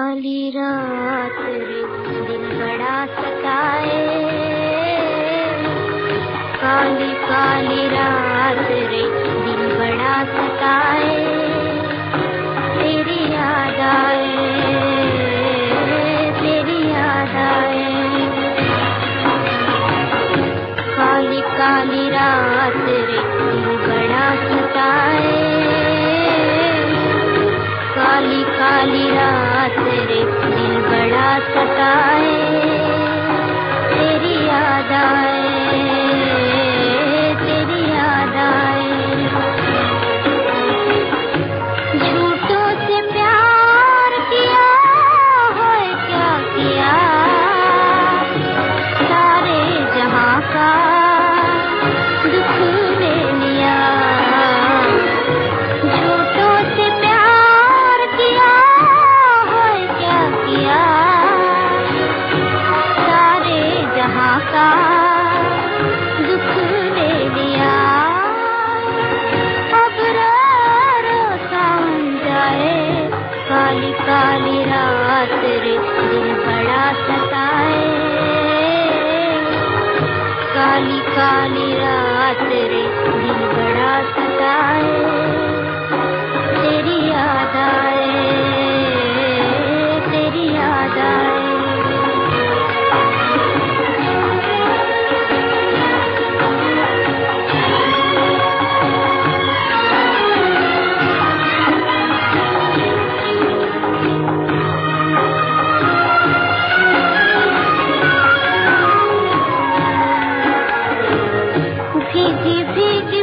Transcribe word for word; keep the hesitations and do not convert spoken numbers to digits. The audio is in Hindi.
काली रात रे दिल बड़ा सताए, काली काली रात रे दिल बड़ा सताए, तेरी याद आए, तेरी याद आए। काली काली रात रे दिल बड़ा सताए, काली काली रात रे दिल बड़ा सताए, तेरी याद आए, तेरी याद आए। झूठों से प्यार किया है क्या किया, सारे जहां का दुख ले लिया। झूठों से प्यार किया है क्या किया, सारे जहां का दुख ले लिया। अब रो रो सावन जाए, काली काली रात रे दिल बड़ा सताए, काली काली रात रे दिल बड़ा सताए, तेरी याद आए, तेरी याद आए। भीगी भीगी